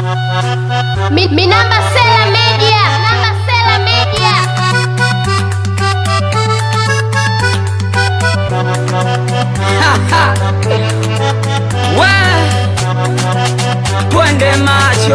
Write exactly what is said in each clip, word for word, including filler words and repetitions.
Mi, mi namba Sela Media, namba Sela Media. We twende macho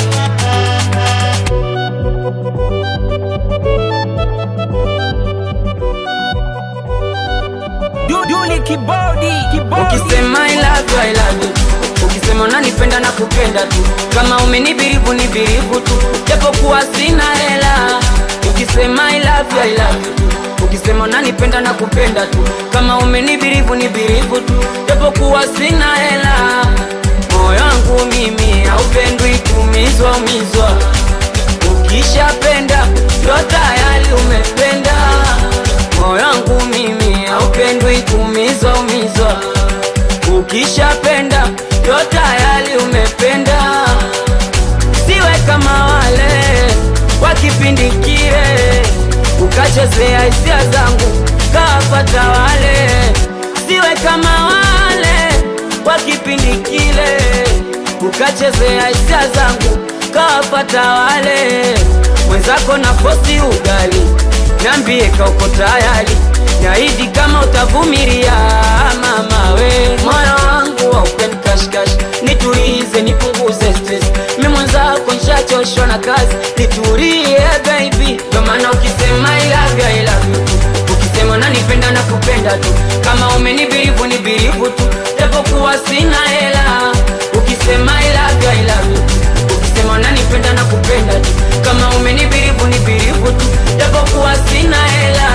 Duli kibodi, kibodi. Ukisema I love you, I love you. Ukisema unanipenda na kupenda tu. Kama umenibirivu ni birivu tu. Japo kuwa sina hela. Ukisema I love you, I love you. Ukisema unanipenda na kupenda tu. Kama umenibirivu ni birivu tu. Japo kuwa sina hela. Moyo wangu mimi haupendwi kumizwa umizwa. Ukishapenda ndo tayari umependa. Moyo wangu mimi haupendwi kumizwa umizwa. Ukishapenda ndo tayari umependa. Siwe kama wale wa kipindi kile ukachezea hisia zangu kawapata wale. Siwe kama wale wa kipindi kile ukachezea hisia zangu kawapata wale. Mwenzako na fosi ugali niambie kauko tayari. Naahidi kama utavumilia mama we. Moyo wangu haupendi kashkash. Nitulize nipunguze stress. Mimi mwenzako nishachoshwa na kazi. Nitulie baby. Ndo maana ukisema I love you, I love you. Ukisema unanipenda na kupenda tu. Kama umenibirivu ni birivu tu. Japo kuwa sina hela. Ukisema I love you, I love you. Ukisema unanipenda na kupenda tu. Kama umenibirivu ni birivu tu. Japo kuwa sina hela.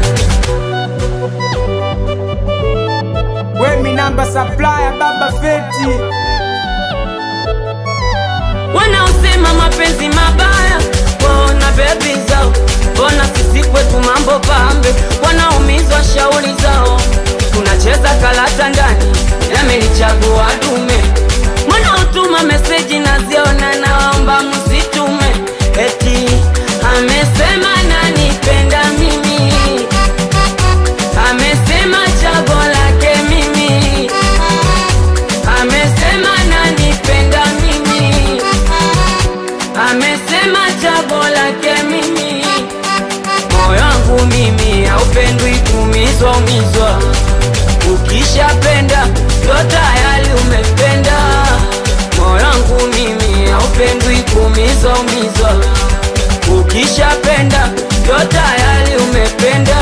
We mi namba supplier baba feti. Wanaosema mapenzi mabaya wana baby zao. Bona sisi kwetu mambo pambe. Wanaumizwa shauri zao. Tunacheza kalata ndani yamenichagua dume. Mwana utuma meseji naziona naomba msitume. Eti amesema nanipenda mimi. Amesema chago lake mimi. Amesema nanipenda mimi. Amesema chago lake mimi. Moyo wangu mimi haupendwi kumizwa umizwa. Ukishapenda ndo tayari umependa. Moyo wangu mimi haupendwi kumizwa umizwa. Ukishapenda ndo tayari umependa.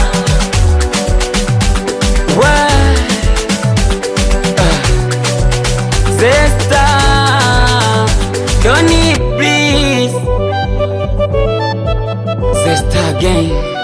Zesta, don't need please. Zesta again.